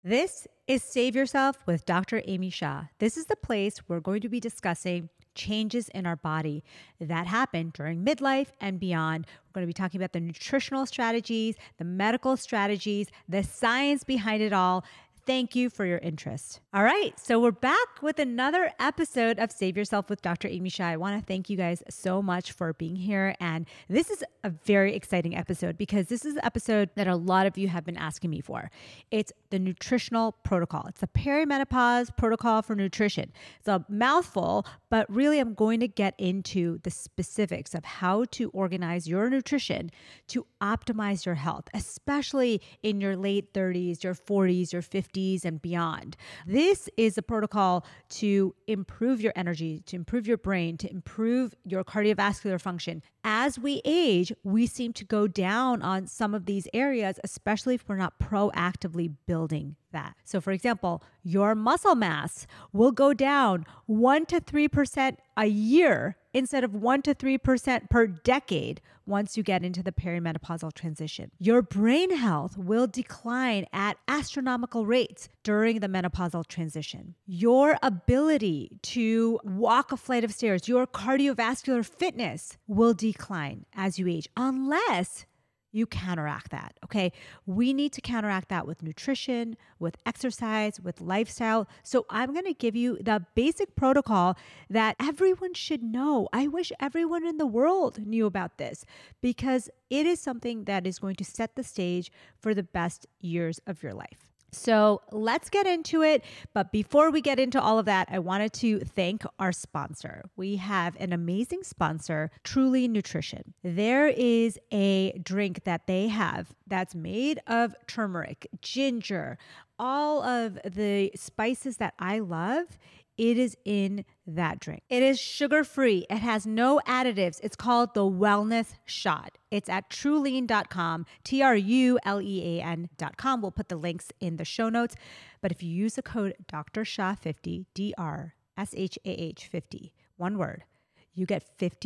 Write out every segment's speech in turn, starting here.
This is Save Yourself with Dr. Amy Shah. This is the place we're going to be discussing changes in our body that happen during midlife and beyond. We're going to be talking about the nutritional strategies, the medical strategies, the science behind it all. Thank you for your interest. All right, so we're back with another episode of Save Yourself with Dr. Amy Shah. I want to thank you guys so much for being here. And this is a very exciting episode because this is the episode that a lot of you have been asking me for. It's the nutritional protocol. It's the perimenopause protocol for nutrition. It's a mouthful, but really I'm going to get into the specifics of how to organize your nutrition to optimize your health, especially in your late 30s, your 40s, your 50s, and beyond. This is a protocol to improve your energy, to improve your brain, to improve your cardiovascular function. As we age, we seem to go down on some of these areas, especially if we're not proactively building that. So for example, your muscle mass will go down 1 to 3% a year instead of 1 to 3% per decade once you get into the perimenopausal transition. Your brain health will decline at astronomical rates during the menopausal transition. Your ability to walk a flight of stairs, your cardiovascular fitness will decline as you age, unless you counteract that, okay? We need to counteract that with nutrition, with exercise, with lifestyle. So I'm going to give you the basic protocol that everyone should know. I wish everyone in the world knew about this because it is something that is going to set the stage for the best years of your life. So let's get into it. But before we get into all of that, I wanted to thank our sponsor. We have an amazing sponsor, Truly Nutrition. There is a drink that they have that's made of turmeric, ginger, all of the spices that I love. It is in that drink. It is sugar-free. It has no additives. It's called the Wellness Shot. It's at Trulean.com, Trulean.com. We'll put the links in the show notes. But if you use the code DrShah50, DrShah50, one word, you get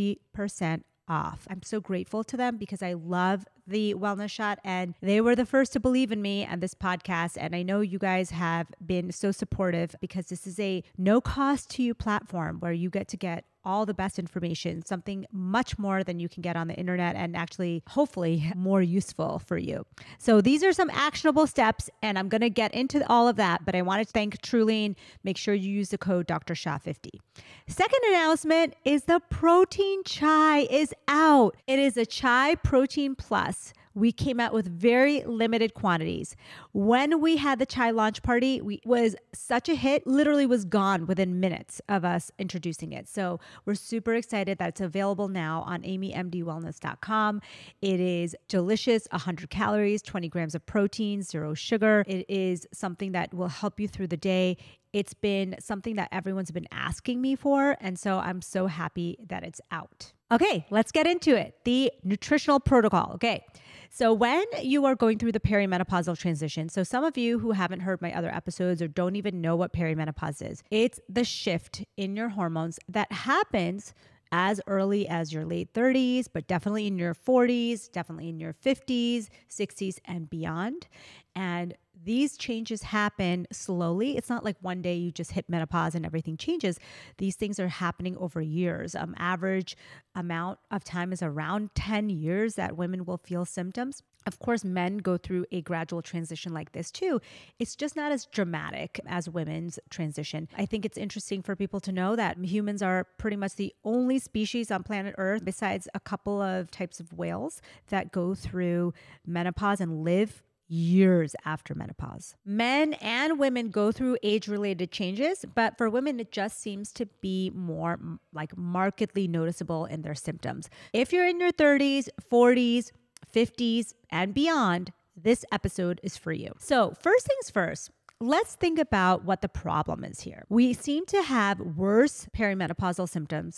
50% off. I'm so grateful to them because I love the Wellness Shot and they were the first to believe in me and this podcast. And I know you guys have been so supportive because this is a no cost to you platform where you get to get all the best information, something much more than you can get on the internet and actually, hopefully, more useful for you. So these are some actionable steps and I'm going to get into all of that, but I wanted to thank Trulean. Make sure you use the code DrShah50. Second announcement is the protein chai is out. It is a chai protein plus. We came out with very limited quantities. When we had the chai launch party, it was such a hit, literally was gone within minutes of us introducing it. So we're super excited that it's available now on amymdwellness.com. It is delicious, 100 calories, 20 grams of protein, 0 sugar. It is something that will help you through the day. It's been something that everyone's been asking me for. And so I'm so happy that it's out. Okay, let's get into it. The nutritional protocol. Okay. So when you are going through the perimenopausal transition, so some of you who haven't heard my other episodes or don't even know what perimenopause is, it's the shift in your hormones that happens as early as your late 30s, but definitely in your 40s, definitely in your 50s, 60s, and beyond. And these changes happen slowly. It's not like one day you just hit menopause and everything changes. These things are happening over years. Average amount of time is around 10 years that women will feel symptoms. Of course, men go through a gradual transition like this too. It's just not as dramatic as women's transition. I think it's interesting for people to know that humans are pretty much the only species on planet Earth, besides a couple of types of whales, that go through menopause and live years after menopause. Men and women go through age-related changes, but for women, it just seems to be more like markedly noticeable in their symptoms. If you're in your 30s, 40s, 50s, and beyond, this episode is for you. So first things first, let's think about what the problem is here. We seem to have worse perimenopausal symptoms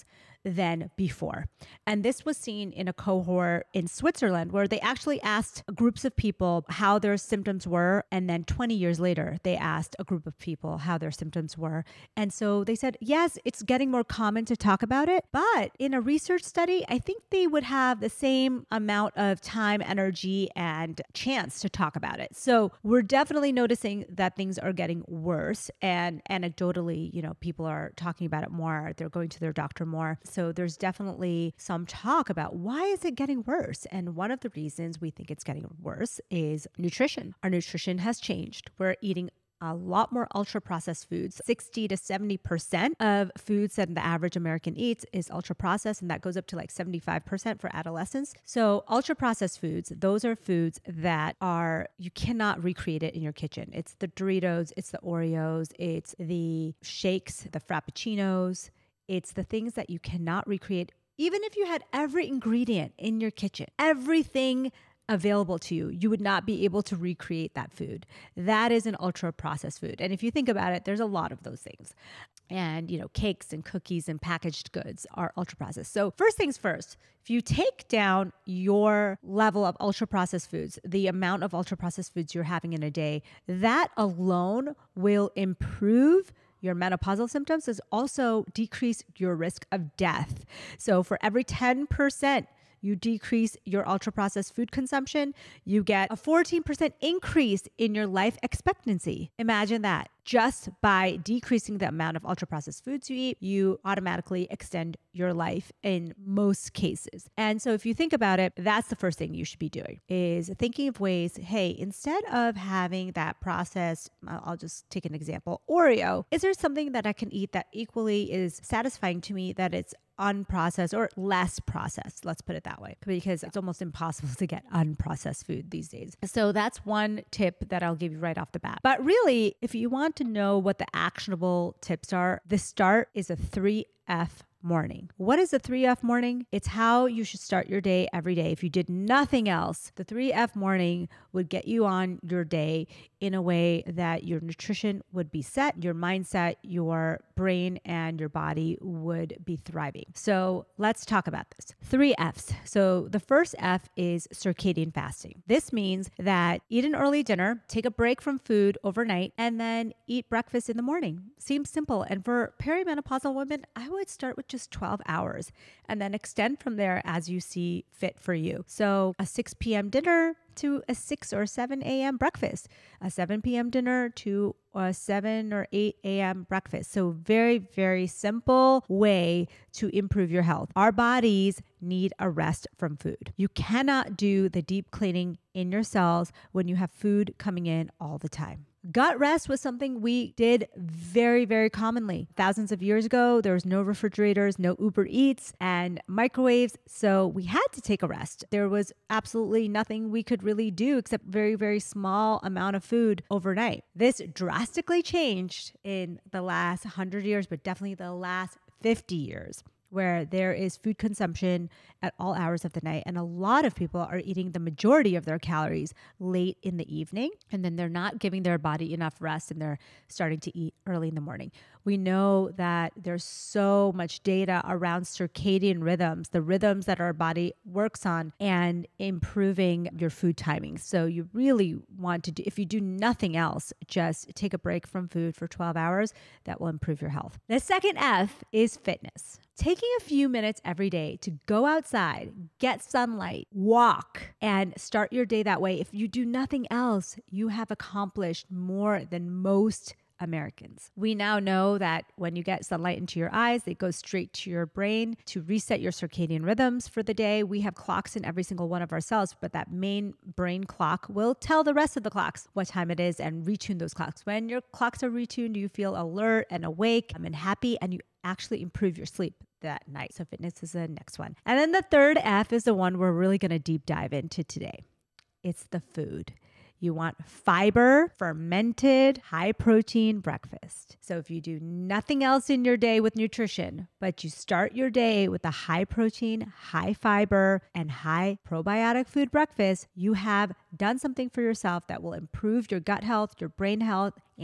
than before. And this was seen in a cohort in Switzerland where they actually asked groups of people how their symptoms were. And then 20 years later, they asked a group of people how their symptoms were. And so they said, yes, it's getting more common to talk about it. But in a research study, I think they would have the same amount of time, energy, and chance to talk about it. So we're definitely noticing that things are getting worse. And anecdotally, people are talking about it more. They're going to their doctor more. So there's definitely some talk about why is it getting worse? And one of the reasons we think it's getting worse is nutrition. Our nutrition has changed. We're eating a lot more ultra processed foods. 60 to 70% of foods that the average American eats is ultra processed, and that goes up to like 75% for adolescents. So ultra processed foods, those are foods that you cannot recreate it in your kitchen. It's the Doritos, it's the Oreos, it's the shakes, the Frappuccinos. It's the things that you cannot recreate. Even if you had every ingredient in your kitchen, everything available to you, you would not be able to recreate that food. That is an ultra processed food. And if you think about it, there's a lot of those things. And, cakes and cookies and packaged goods are ultra processed. So first things first, if you take down your level of ultra processed foods, the amount of ultra processed foods you're having in a day, that alone will improve your menopausal symptoms, is also decrease your risk of death. So for every 10% you decrease your ultra-processed food consumption, you get a 14% increase in your life expectancy. Imagine that. Just by decreasing the amount of ultra-processed foods you eat, you automatically extend your life in most cases. And so if you think about it, that's the first thing you should be doing, is thinking of ways, hey, instead of having that processed, I'll just take an example, Oreo, is there something that I can eat that equally is satisfying to me, that it's unprocessed or less processed? Let's put it that way, because it's almost impossible to get unprocessed food these days. So that's one tip that I'll give you right off the bat. But really, if you want to know what the actionable tips are, the start is a 3F morning. What is the 3F morning? It's how you should start your day every day. If you did nothing else, the 3F morning would get you on your day in a way that your nutrition would be set, your mindset, your brain, and your body would be thriving. So let's talk about this. 3 F's. So the first F is circadian fasting. This means that eat an early dinner, take a break from food overnight, and then eat breakfast in the morning. Seems simple. And for perimenopausal women, I would start with just 12 hours and then extend from there as you see fit for you. So a 6 p.m. dinner to a 6 or 7 a.m. breakfast, a 7 p.m. dinner to a 7 or 8 a.m. breakfast. So very, very simple way to improve your health. Our bodies need a rest from food. You cannot do the deep cleaning in your cells when you have food coming in all the time. Gut rest was something we did very, very commonly. Thousands of years ago, there was no refrigerators, no Uber Eats and microwaves. So we had to take a rest. There was absolutely nothing we could really do except very, very small amount of food overnight. This drastically changed in the last 100 years, but definitely the last 50 years, where there is food consumption at all hours of the night. And a lot of people are eating the majority of their calories late in the evening, and then they're not giving their body enough rest, and they're starting to eat early in the morning. We know that there's so much data around circadian rhythms, the rhythms that our body works on, and improving your food timing. So you really want to do, if you do nothing else, just take a break from food for 12 hours. That will improve your health. The second F is fitness. Taking a few minutes every day to go outside, get sunlight, walk, and start your day that way. If you do nothing else, you have accomplished more than most Americans. We now know that when you get sunlight into your eyes, it goes straight to your brain to reset your circadian rhythms for the day. We have clocks in every single one of our cells, but that main brain clock will tell the rest of the clocks what time it is and retune those clocks. When your clocks are retuned, you feel alert and awake and happy, and you actually improve your sleep that night. So fitness is the next one. And then the third F is the one we're really going to deep dive into today. It's the food. You want fiber, fermented, high protein breakfast. So if you do nothing else in your day with nutrition, but you start your day with a high protein, high fiber, and high probiotic food breakfast, you have done something for yourself that will improve your gut health, your brain health, and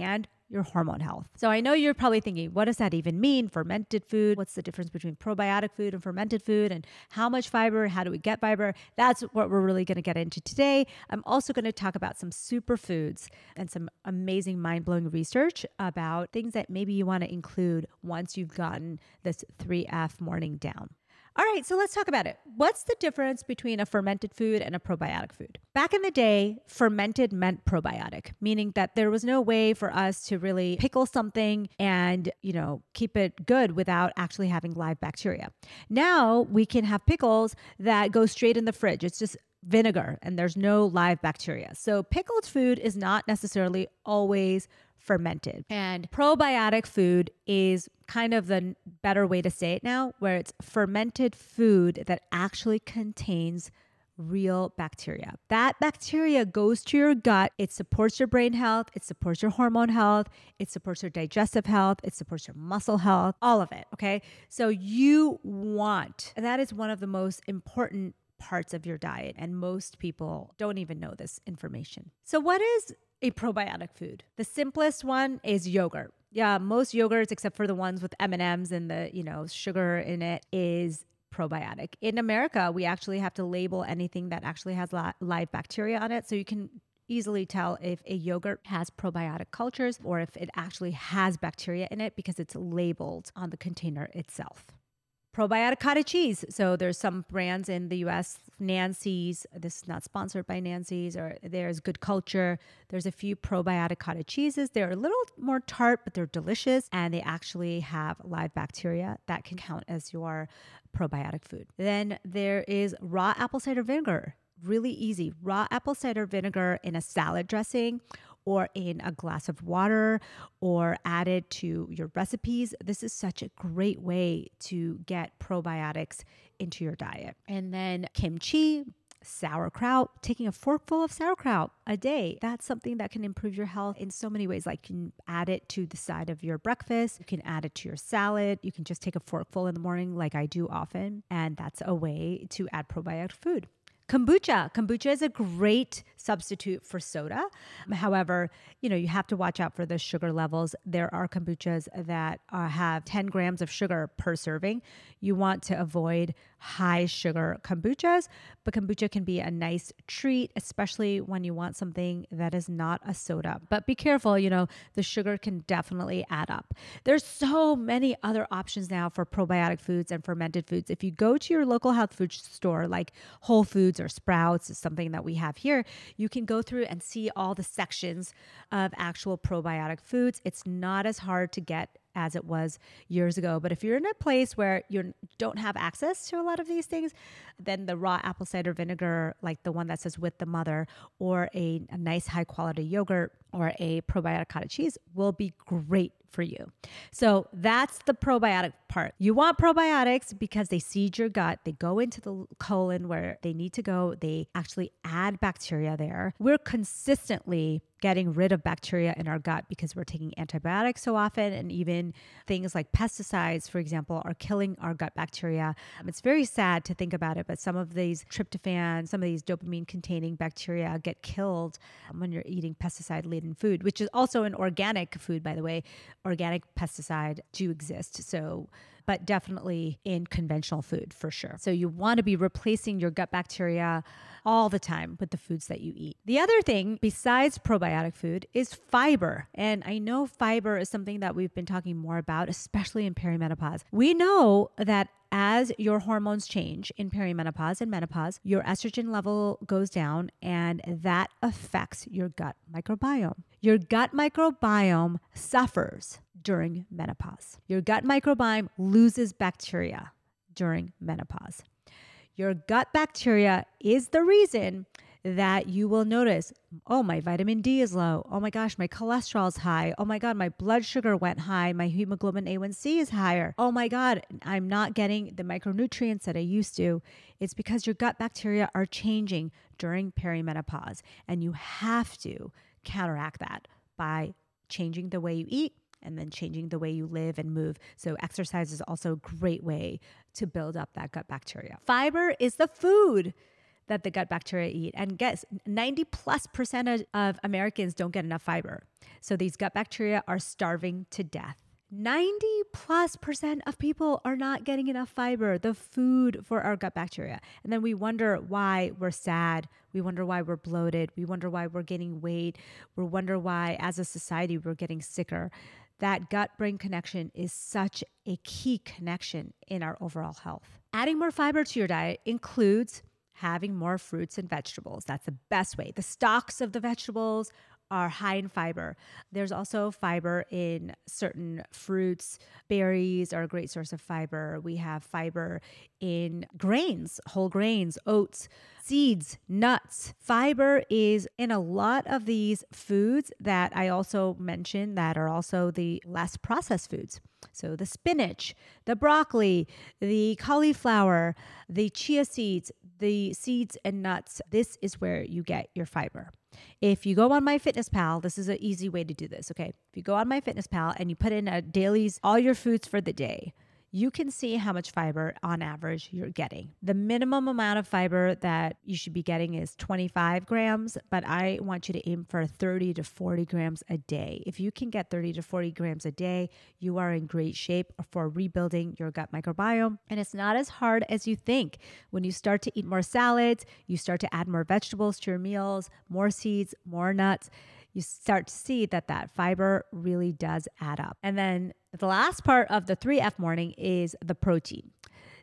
your hormone health. So I know you're probably thinking, what does that even mean? Fermented food? What's the difference between probiotic food and fermented food? And how much fiber? How do we get fiber? That's what we're really going to get into today. I'm also going to talk about some superfoods and some amazing mind-blowing research about things that maybe you want to include once you've gotten this 3F morning down. All right, so let's talk about it. What's the difference between a fermented food and a probiotic food? Back in the day, fermented meant probiotic, meaning that there was no way for us to really pickle something and, keep it good without actually having live bacteria. Now we can have pickles that go straight in the fridge. It's just vinegar and there's no live bacteria. So pickled food is not necessarily always fermented. And probiotic food is kind of the better way to say it now, where it's fermented food that actually contains real bacteria. That bacteria goes to your gut. It supports your brain health. It supports your hormone health. It supports your digestive health. It supports your muscle health, all of it. Okay. So and that is one of the most important parts of your diet. And most people don't even know this information. So what is a probiotic food? The simplest one is yogurt. Yeah, most yogurts, except for the ones with M&Ms and the, sugar in it, is probiotic. In America, we actually have to label anything that actually has live bacteria on it. So you can easily tell if a yogurt has probiotic cultures or if it actually has bacteria in it because it's labeled on the container itself. Probiotic cottage cheese. So there's some brands in the US, Nancy's. This is not sponsored by Nancy's, or there's Good Culture. There's a few probiotic cottage cheeses. They're a little more tart, but they're delicious. And they actually have live bacteria that can count as your probiotic food. Then there is raw apple cider vinegar. Really easy. Raw apple cider vinegar in a salad dressing or in a glass of water or added to your recipes. This is such a great way to get probiotics into your diet. And then kimchi, sauerkraut, taking a forkful of sauerkraut a day. That's something that can improve your health in so many ways. Like you can add it to the side of your breakfast. You can add it to your salad. You can just take a forkful in the morning like I do often. And that's a way to add probiotic food. Kombucha. Kombucha is a great substitute for soda. However, you have to watch out for the sugar levels. There are kombuchas that have 10 grams of sugar per serving. You want to avoid high sugar kombuchas, but kombucha can be a nice treat, especially when you want something that is not a soda. But be careful, the sugar can definitely add up. There's so many other options now for probiotic foods and fermented foods. If you go to your local health food store like Whole Foods or Sprouts, is something that we have here, you can go through and see all the sections of actual probiotic foods. It's not as hard to get as it was years ago. But if you're in a place where you don't have access to a lot of these things, then the raw apple cider vinegar, like the one that says with the mother, or a nice high quality yogurt or a probiotic cottage cheese will be great for you. So that's the probiotic part. You want probiotics because they seed your gut. They go into the colon where they need to go. They actually add bacteria there. We're consistently getting rid of bacteria in our gut because we're taking antibiotics so often, and even things like pesticides, for example, are killing our gut bacteria. It's very sad to think about it, but some of these tryptophan, some of these dopamine containing bacteria get killed when you're eating pesticide-laden food, which is also an organic food, by the way. Organic pesticide do exist. But definitely in conventional food for sure. So you want to be replacing your gut bacteria all the time with the foods that you eat. The other thing besides probiotic food is fiber. And I know fiber is something that we've been talking more about, especially in perimenopause. We know that as your hormones change in perimenopause and menopause, your estrogen level goes down, and that affects your gut microbiome. Your gut microbiome suffers during menopause. Your gut microbiome loses bacteria during menopause. Your gut bacteria is the reason that you will notice, oh, my vitamin D is low. Oh my gosh, my cholesterol is high. Oh my God, my blood sugar went high. My hemoglobin A1C is higher. Oh my God, I'm not getting the micronutrients that I used to. It's because your gut bacteria are changing during perimenopause, and you have to counteract that by changing the way you eat and then changing the way you live and move. So exercise is also a great way to build up that gut bacteria. Fiber is the food that the gut bacteria eat. And guess 90+% of Americans don't get enough fiber. So these gut bacteria are starving to death. 90+% of people are not getting enough fiber, the food for our gut bacteria. And then we wonder why we're sad. We wonder why we're bloated. We wonder why we're gaining weight. We wonder why, as a society, we're getting sicker. That gut-brain connection is such a key connection in our overall health. Adding more fiber to your diet includes having more fruits and vegetables. That's the best way. The stalks of the vegetables are high in fiber. There's also fiber in certain fruits. Berries are a great source of fiber. We have fiber in grains, whole grains, oats, seeds, nuts. Fiber is in a lot of these foods that I also mentioned that are also the less processed foods. So the spinach, the broccoli, the cauliflower, the chia seeds, the seeds and nuts. This is where you get your fiber. If you go on MyFitnessPal, this is an easy way to do this, okay? If you go on MyFitnessPal and you put in a dailies, all your foods for the day, you can see how much fiber on average you're getting. The minimum amount of fiber that you should be getting is 25 grams, but I want you to aim for 30 to 40 grams a day. If you can get 30 to 40 grams a day, you are in great shape for rebuilding your gut microbiome. And it's not as hard as you think. When you start to eat more salads, you start to add more vegetables to your meals, more seeds, more nuts, you start to see that fiber really does add up. And then the last part of the 3F morning is the protein.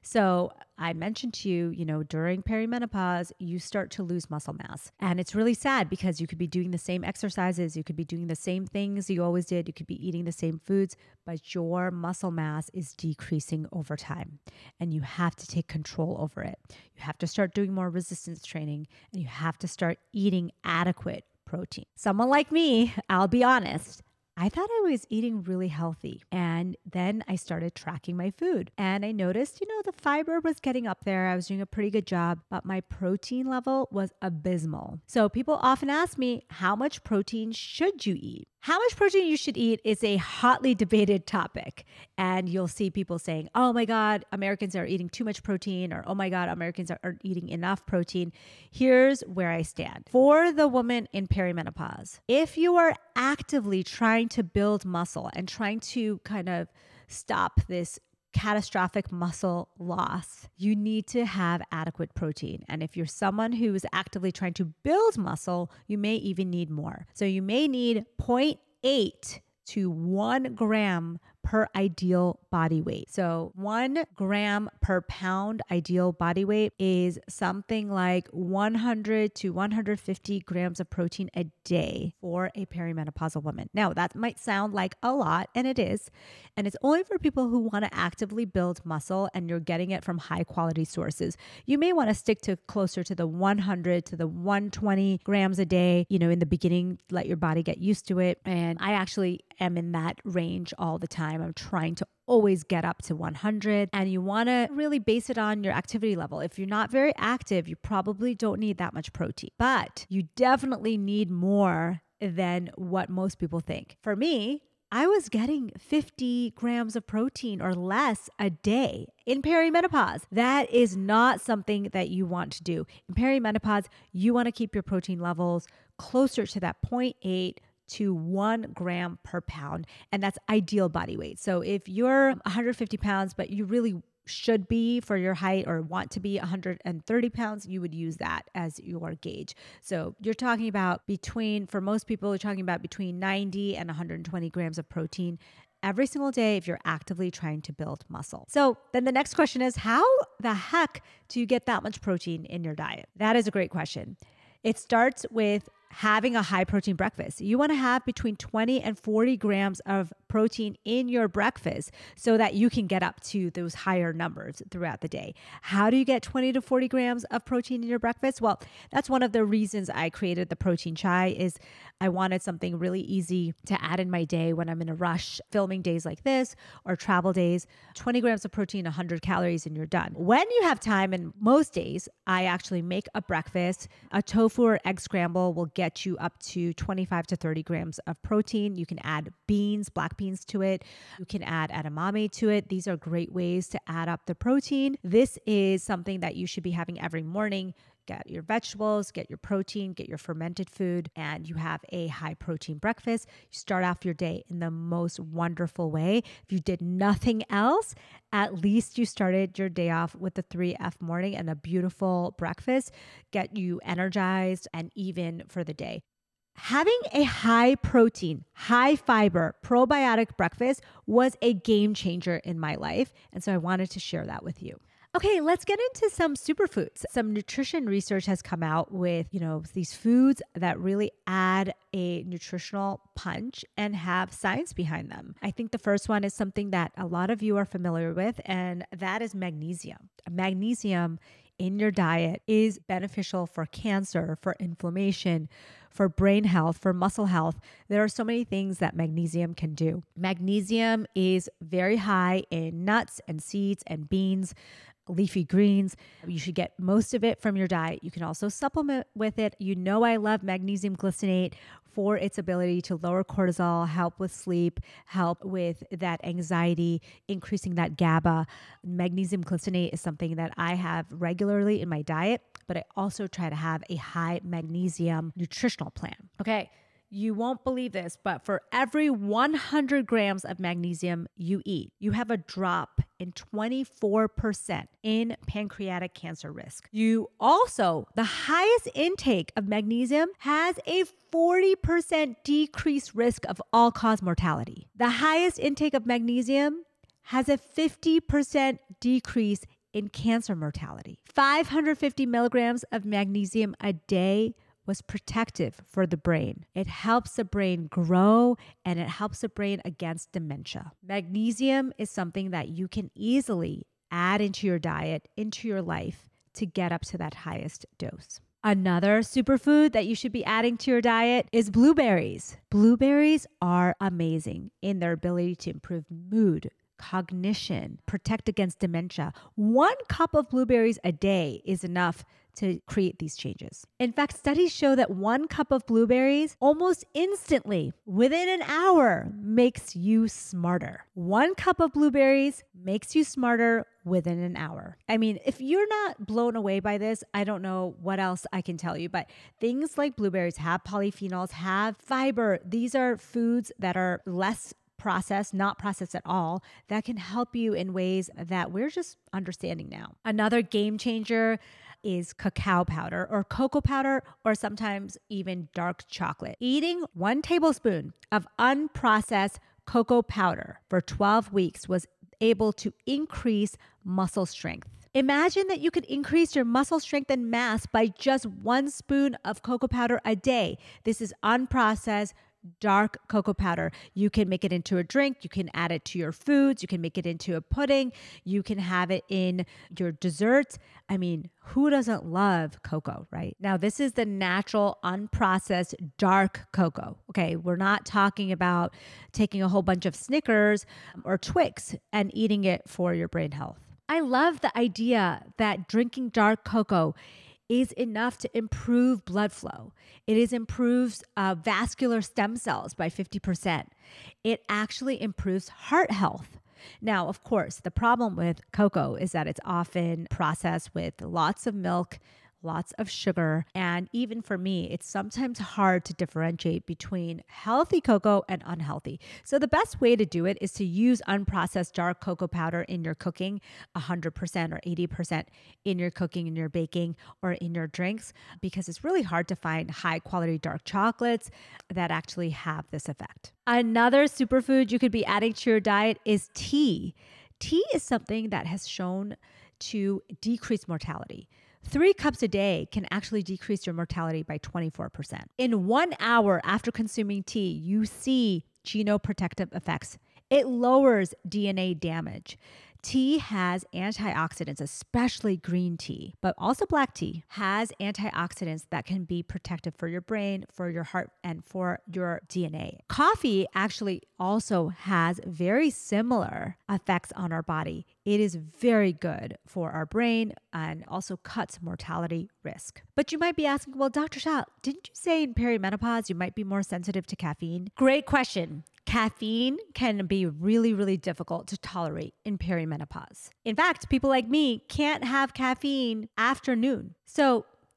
So I mentioned to you, during perimenopause, you start to lose muscle mass. And it's really sad because you could be doing the same exercises, you could be doing the same things you always did, you could be eating the same foods, but your muscle mass is decreasing over time. And you have to take control over it. You have to start doing more resistance training, and you have to start eating adequate protein. Someone like me, I'll be honest, I thought I was eating really healthy. And then I started tracking my food. And I noticed, the fiber was getting up there. I was doing a pretty good job, but my protein level was abysmal. So people often ask me, how much protein should you eat? How much protein you should eat is a hotly debated topic. And you'll see people saying, oh my God, Americans are eating too much protein, or oh my God, Americans aren't eating enough protein. Here's where I stand. For the woman in perimenopause, if you are actively trying to build muscle and trying to kind of stop this catastrophic muscle loss, you need to have adequate protein. And if you're someone who is actively trying to build muscle, you may even need more. So you may need 0.8 to 1 gram per ideal body weight. So 1 gram per pound ideal body weight is something like 100 to 150 grams of protein a day for a perimenopausal woman. Now, that might sound like a lot, and it is. And it's only for people who want to actively build muscle and you're getting it from high quality sources. You may want to stick to closer to the 100 to the 120 grams a day, in the beginning, let your body get used to it. And I actually am in that range all the time. I'm trying to always get up to 100, and you want to really base it on your activity level. If you're not very active, you probably don't need that much protein, but you definitely need more than what most people think. For me, I was getting 50 grams of protein or less a day in perimenopause. That is not something that you want to do. In perimenopause, you want to keep your protein levels closer to that 0.8 to 1 gram per pound. And that's ideal body weight. So if you're 150 pounds, but you really should be for your height or want to be 130 pounds, you would use that as your gauge. So you're talking about for most people, you're talking about between 90 and 120 grams of protein every single day if you're actively trying to build muscle. So then the next question is, how the heck do you get that much protein in your diet? That is a great question. It starts with having a high protein breakfast. You want to have between 20 and 40 grams of protein in your breakfast so that you can get up to those higher numbers throughout the day. How do you get 20 to 40 grams of protein in your breakfast? Well, that's one of the reasons I created the protein chai is I wanted something really easy to add in my day when I'm in a rush, filming days like this or travel days. 20 grams of protein, 100 calories, and you're done. When you have time, and most days, I actually make a breakfast. A tofu or egg scramble will get you up to 25 to 30 grams of protein. You can add beans, black beans to it. You can add edamame to it. These are great ways to add up the protein. This is something that you should be having every morning. get your vegetables, get your protein, get your fermented food, and you have a high protein breakfast. You start off your day in the most wonderful way. If you did nothing else, at least you started your day off with the 3F morning and a beautiful breakfast, get you energized and even for the day. Having a high protein, high fiber, probiotic breakfast was a game changer in my life. And so I wanted to share that with you. Okay, let's get into some superfoods. Some nutrition research has come out with, these foods that really add a nutritional punch and have science behind them. I think the first one is something that a lot of you are familiar with, and that is magnesium. Magnesium in your diet is beneficial for cancer, for inflammation, for brain health, for muscle health. There are so many things that magnesium can do. Magnesium is very high in nuts and seeds and beans, leafy greens. You should get most of it from your diet. You can also supplement with it. I love magnesium glycinate for its ability to lower cortisol, help with sleep, help with that anxiety, increasing that GABA. Magnesium glycinate is something that I have regularly in my diet, but I also try to have a high magnesium nutritional plan. Okay. You won't believe this, but for every 100 grams of magnesium you eat, you have a drop in 24% in pancreatic cancer risk. The highest intake of magnesium has a 40% decreased risk of all-cause mortality. The highest intake of magnesium has a 50% decrease in cancer mortality. 550 milligrams of magnesium a day was protective for the brain. It helps the brain grow and it helps the brain against dementia. Magnesium is something that you can easily add into your diet, into your life to get up to that highest dose. Another superfood that you should be adding to your diet is blueberries. Blueberries are amazing in their ability to improve mood, cognition, protect against dementia. 1 cup of blueberries a day is enough to create these changes. In fact, studies show that 1 cup of blueberries almost instantly, within an hour, makes you smarter. 1 cup of blueberries makes you smarter within an hour. I mean, if you're not blown away by this, I don't know what else I can tell you, but things like blueberries have polyphenols, have fiber. These are foods that are less processed, not processed at all, that can help you in ways that we're just understanding now. Another game changer is cacao powder or cocoa powder, or sometimes even dark chocolate. Eating 1 tablespoon of unprocessed cocoa powder for 12 weeks was able to increase muscle strength. Imagine that you could increase your muscle strength and mass by just 1 spoon of cocoa powder a day. This is unprocessed dark cocoa powder. You can make it into a drink. You can add it to your foods. You can make it into a pudding. You can have it in your desserts. I mean, who doesn't love cocoa, right? Now, this is the natural, unprocessed, dark cocoa. Okay, we're not talking about taking a whole bunch of Snickers or Twix and eating it for your brain health. I love the idea that drinking dark cocoa is enough to improve blood flow. It improves vascular stem cells by 50%. It actually improves heart health. Now, of course, the problem with cocoa is that it's often processed with lots of milk, lots of sugar. And even for me, it's sometimes hard to differentiate between healthy cocoa and unhealthy. So the best way to do it is to use unprocessed dark cocoa powder in your cooking, 100% or 80% in your cooking, in your baking, or in your drinks, because it's really hard to find high quality dark chocolates that actually have this effect. Another superfood you could be adding to your diet is tea. Tea is something that has shown to decrease mortality. 3 cups a day can actually decrease your mortality by 24%. In 1 hour after consuming tea, you see genoprotective effects. It lowers DNA damage. Tea has antioxidants, especially green tea, but also black tea has antioxidants that can be protective for your brain, for your heart, and for your DNA. Coffee actually also has very similar effects on our body. It is very good for our brain and also cuts mortality risk. But you might be asking, well, Dr. Shah, didn't you say in perimenopause you might be more sensitive to caffeine? Great question. Caffeine can be really, really difficult to tolerate in perimenopause. In fact, people like me can't have caffeine after noon. So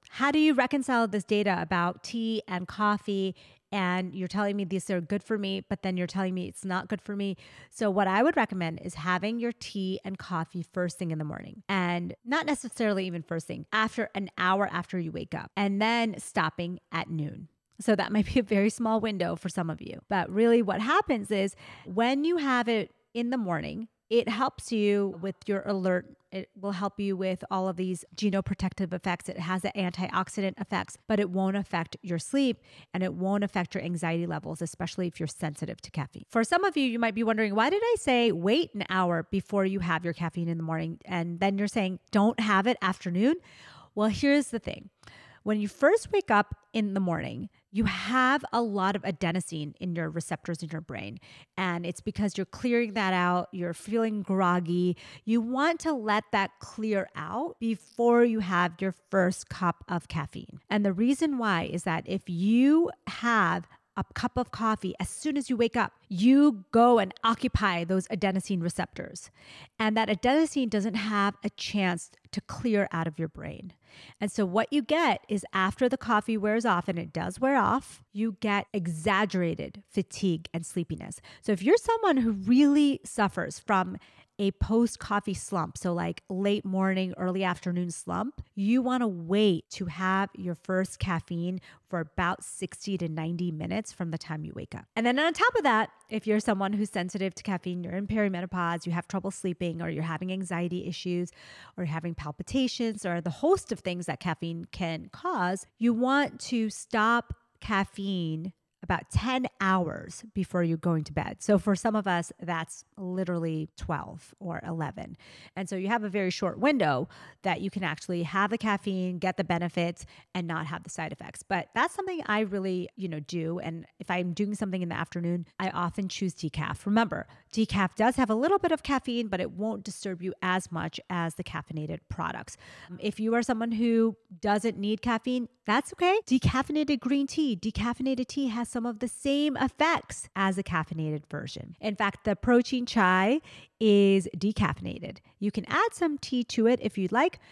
how do you reconcile this data about tea and coffee? And you're telling me these are good for me, but then you're telling me it's not good for me. So what I would recommend is having your tea and coffee first thing in the morning, and not necessarily even first thing, after an hour after you wake up, and then stopping at noon. So that might be a very small window for some of you. But really what happens is when you have it in the morning, it helps you with your alert. It will help you with all of these genoprotective effects. It has the antioxidant effects, but it won't affect your sleep and it won't affect your anxiety levels, especially if you're sensitive to caffeine. For some of you, you might be wondering, why did I say wait an hour before you have your caffeine in the morning? And then you're saying don't have it afternoon. Well, here's the thing. When you first wake up in the morning, you have a lot of adenosine in your receptors in your brain. And it's because you're clearing that out. You're feeling groggy. You want to let that clear out before you have your first cup of caffeine. And the reason why is that if you have a cup of coffee as soon as you wake up, you go and occupy those adenosine receptors. And that adenosine doesn't have a chance to clear out of your brain. And so what you get is after the coffee wears off, and it does wear off, you get exaggerated fatigue and sleepiness. So if you're someone who really suffers from a post-coffee slump, so like late morning, early afternoon slump, you want to wait to have your first caffeine for about 60 to 90 minutes from the time you wake up. And then on top of that, if you're someone who's sensitive to caffeine, you're in perimenopause, you have trouble sleeping, or you're having anxiety issues, or you're having palpitations, or the host of things that caffeine can cause, you want to stop caffeine about 10 hours before you're going to bed. So for some of us, that's literally 12 or 11. And so you have a very short window that you can actually have the caffeine, get the benefits, and not have the side effects. But that's something I really, do. And if I'm doing something in the afternoon, I often choose decaf. Remember, decaf does have a little bit of caffeine, but it won't disturb you as much as the caffeinated products. If you are someone who doesn't need caffeine, that's okay. Decaffeinated green tea, decaffeinated tea has some of the same effects as a caffeinated version. In fact, the protein chai is decaffeinated. You can add some tea to it if you'd like,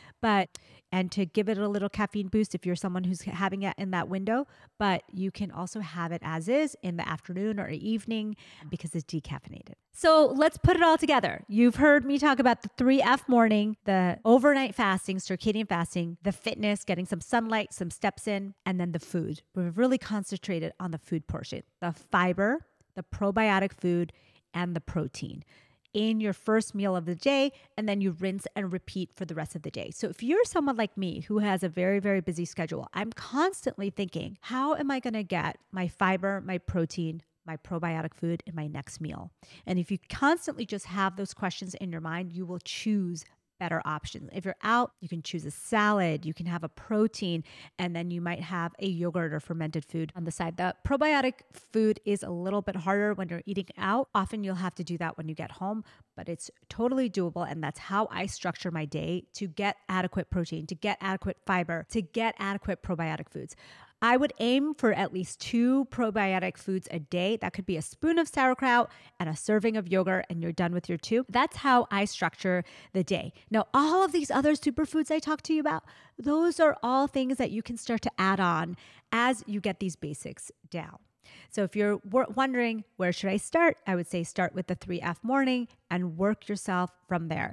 and to give it a little caffeine boost if you're someone who's having it in that window, but you can also have it as is in the afternoon or evening because it's decaffeinated. So let's put it all together. You've heard me talk about the 3F morning, the overnight fasting, circadian fasting, the fitness, getting some sunlight, some steps in, and then the food. We've really concentrated on the food portion, the fiber, the probiotic food, and the protein in your first meal of the day, and then you rinse and repeat for the rest of the day. So if you're someone like me who has a very, very busy schedule, I'm constantly thinking, how am I going to get my fiber, my protein, my probiotic food in my next meal? And if you constantly just have those questions in your mind, you will choose better options. If you're out, you can choose a salad, you can have a protein, and then you might have a yogurt or fermented food on the side. The probiotic food is a little bit harder when you're eating out. Often you'll have to do that when you get home, but it's totally doable. And that's how I structure my day to get adequate protein, to get adequate fiber, to get adequate probiotic foods. I would aim for at least 2 probiotic foods a day. That could be a spoon of sauerkraut and a serving of yogurt, and you're done with your 2. That's how I structure the day. Now, all of these other superfoods I talked to you about, those are all things that you can start to add on as you get these basics down. So if you're wondering, where should I start? I would say start with the 3F morning and work yourself from there.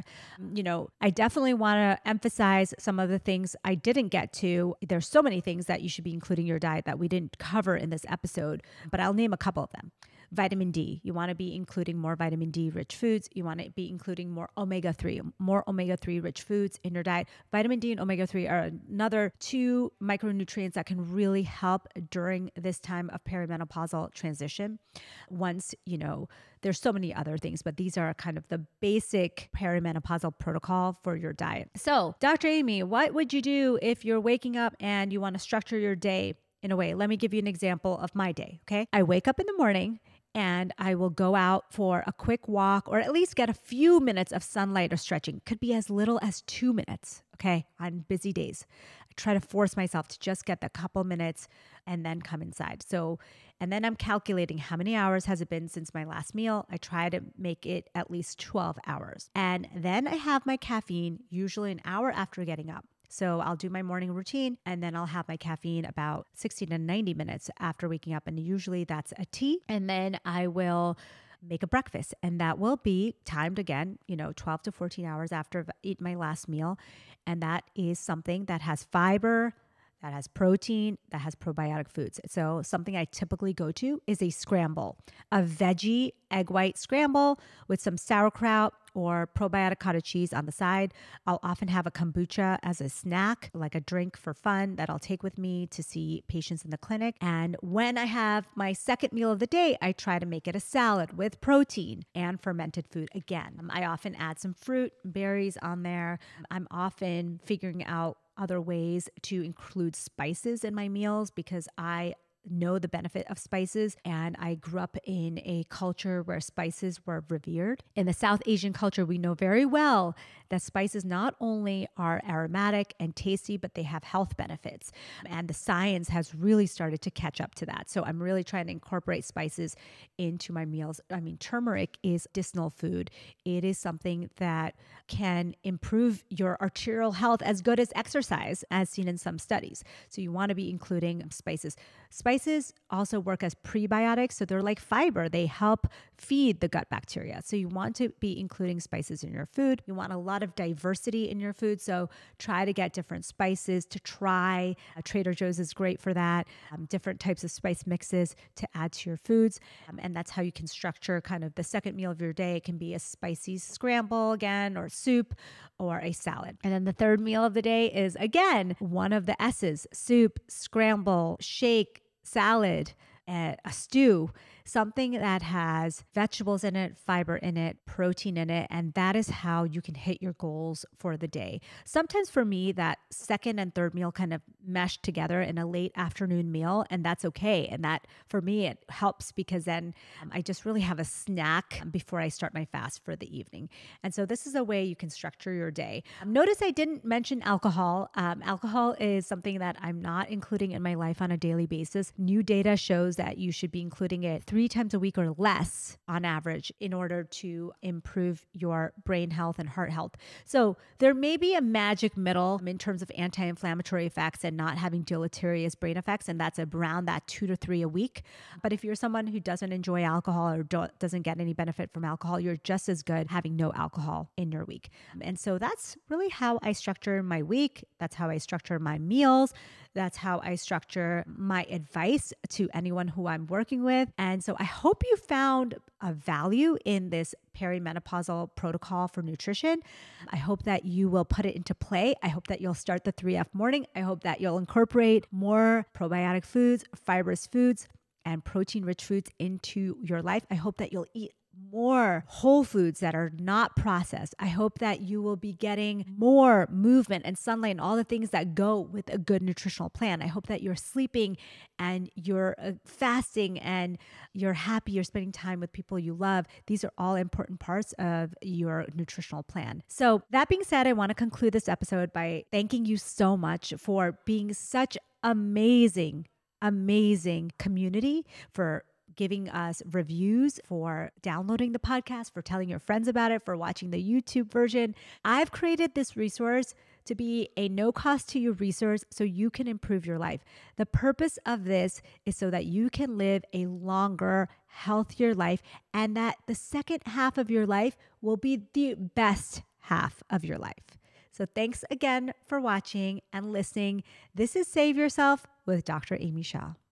I definitely want to emphasize some of the things I didn't get to. There's so many things that you should be including in your diet that we didn't cover in this episode, but I'll name a couple of them. Vitamin D. You want to be including more vitamin D rich foods. You want to be including more omega-3 rich foods in your diet. Vitamin D and omega-3 are another 2 micronutrients that can really help during this time of perimenopausal transition. Once, there's so many other things, but these are kind of the basic perimenopausal protocol for your diet. So, Dr. Amy, what would you do if you're waking up and you want to structure your day in a way? Let me give you an example of my day, okay? I wake up in the morning and I will go out for a quick walk or at least get a few minutes of sunlight or stretching. Could be as little as 2 minutes, okay, on busy days. I try to force myself to just get the couple minutes and then come inside. And then I'm calculating how many hours has it been since my last meal. I try to make it at least 12 hours. And then I have my caffeine, usually an hour after getting up. So I'll do my morning routine and then I'll have my caffeine about 60 to 90 minutes after waking up. And usually that's a tea. And then I will make a breakfast, and that will be timed again, 12 to 14 hours after I've eaten my last meal. And that is something that has fiber, that has protein, that has probiotic foods. So something I typically go to is a scramble, a veggie egg white scramble with some sauerkraut or probiotic cottage cheese on the side. I'll often have a kombucha as a snack, like a drink for fun that I'll take with me to see patients in the clinic. And when I have my second meal of the day, I try to make it a salad with protein and fermented food again. I often add some fruit, berries on there. I'm often figuring out other ways to include spices in my meals because I know the benefit of spices, and I grew up in a culture where spices were revered. In the South Asian culture, we know very well that spices not only are aromatic and tasty, but they have health benefits. And the science has really started to catch up to that. So I'm really trying to incorporate spices into my meals. I mean, turmeric is medicinal food. It is something that can improve your arterial health as good as exercise, as seen in some studies. So you want to be including spices. Spices also work as prebiotics, so they're like fiber. They help feed the gut bacteria. So you want to be including spices in your food. You want a lot of diversity in your food, so try to get different spices to try. Trader Joe's is great for that. Different types of spice mixes to add to your foods. And that's how you can structure kind of the second meal of your day. It can be a spicy scramble again, or soup, or a salad. And then the third meal of the day is, again, one of the S's: soup, scramble, shake, salad, a stew, something that has vegetables in it, fiber in it, protein in it, and that is how you can hit your goals for the day. Sometimes for me, that second and third meal kind of mesh together in a late afternoon meal, and that's okay. And that, for me, it helps because then I just really have a snack before I start my fast for the evening. And so this is a way you can structure your day. Notice I didn't mention alcohol. Alcohol is something that I'm not including in my life on a daily basis. New data shows that you should be including it 3 times a week or less on average in order to improve your brain health and heart health. So there may be a magic middle in terms of anti-inflammatory effects and not having deleterious brain effects, and that's around that 2 to 3 a week. But if you're someone who doesn't enjoy alcohol or doesn't get any benefit from alcohol, you're just as good having no alcohol in your week. And so that's really how I structure my week. That's how I structure my meals. That's how I structure my advice to anyone who I'm working with. And so I hope you found a value in this perimenopausal protocol for nutrition. I hope that you will put it into play. I hope that you'll start the 3F morning. I hope that you'll incorporate more probiotic foods, fibrous foods, and protein-rich foods into your life. I hope that you'll eat more whole foods that are not processed. I hope that you will be getting more movement and sunlight and all the things that go with a good nutritional plan. I hope that you're sleeping and you're fasting and you're happy, you're spending time with people you love. These are all important parts of your nutritional plan. So that being said, I want to conclude this episode by thanking you so much for being such amazing community, for giving us reviews, for downloading the podcast, for telling your friends about it, for watching the YouTube version. I've created this resource to be a no cost to you resource so you can improve your life. The purpose of this is so that you can live a longer, healthier life, and that the second half of your life will be the best half of your life. So thanks again for watching and listening. This is Save Yourself with Dr. Amy Shah.